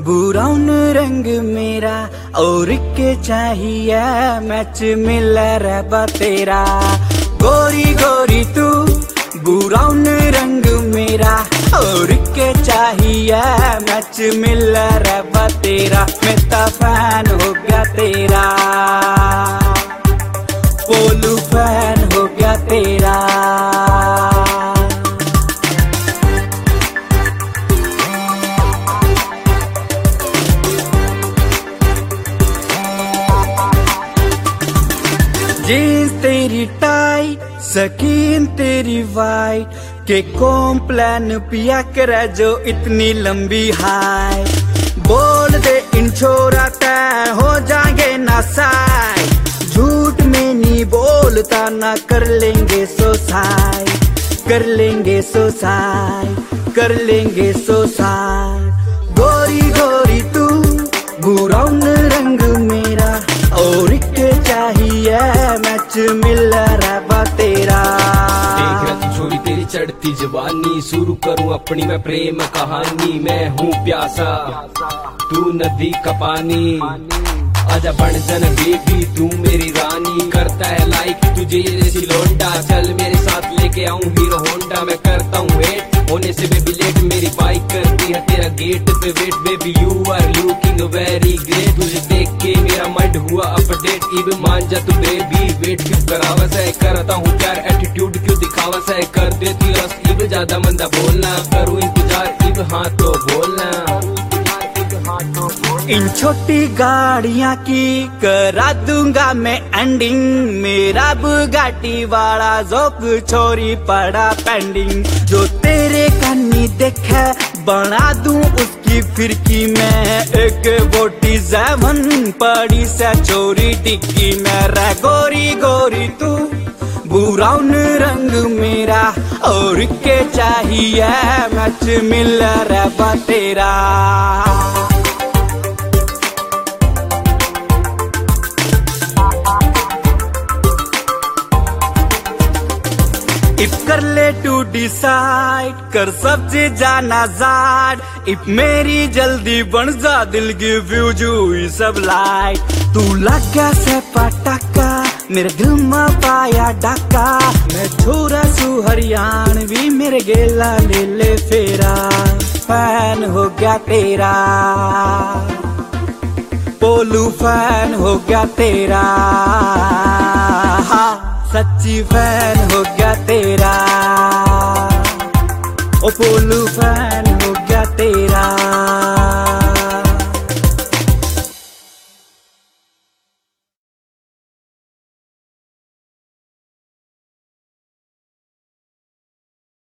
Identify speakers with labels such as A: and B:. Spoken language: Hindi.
A: ब्राउन रंग मेरा और के चाहिए मैच मिल रहा तेरा। गोरी गोरी तू ब्राउन रंग मेरा और के चाहिए मैच मिल रहा तेरा। मैं तो फैन हो गया तेरा, पोलू फैन हो गया तेरा। जीन्स तेरी टाइट, स्किन तेरी वाइट, के कॉम्प्लेन पिया करे जो इतनी लंबी हाय। बोल दे इन छोरा तय हो जाएंगे ना साई, झूठ में नहीं बोलता ना कर लेंगे सोसाइट, कर लेंगे सोसाइट, कर लेंगे सोसाइट। गोरी गोरी तू ब्राउन रंग मेरा और के चाहिए मैच मिल रहा तेरा।
B: देख रहा छोरी तेरी चढ़ती जवानी, शुरू करूं अपनी मैं प्रेम कहानी। मैं हूँ प्यासा तू नदी का पानी, आजा बन जन बेबी तू मेरी रानी। करता है लाइक तुझे ये जैसी लौंडा, चल मेरे साथ लेके आऊं हीरो होंडा। मैं करता हूँ वेट होने से बेबी लेट, मेरी बाइक करती है तेरा गेट पे wait. Baby you are looking very great, तुझे देख के मेरा माइंड हुआ अपडेट। इब मान जा तू बेबी, वेट क्यों करावस है, करता हूँ प्यार एटीट्यूड क्यों दिखावस है। कर देती रस इब ज्यादा मंदा बोलना, करूँ इंतजार इब हाँ तो बोलना।
A: इन छोटी गाड़ियां की करा दूंगा मैं एंडिंग, मेरा बुगाटी वाला जोक छोरी पड़ा पेंडिंग। जो तेरे कन्नी देखे बना दूं उसकी फिरकी में, एक 47 पड़ी से चोरी टिक्की में। रे गोरी गोरी तू ब्राउन रंग मेरा और के चाहिए मैच मिल रहा तेरा। इफ कर ले टू डिसाइड, कर सब्जी जाना जाड। इफ मेरी जल्दी बन जा दिल गिव यू जू सब लाइट। तू लगा से पटाका मेरे दिल में पाया डाका, मैं छोरा सू हरियाणवी मेरे गेला ले ले फेरा। फैन हो गया तेरा, पोलू फैन हो गया तेरा। सच्ची फैन हो गया तेरा, ओ पोलू फैन।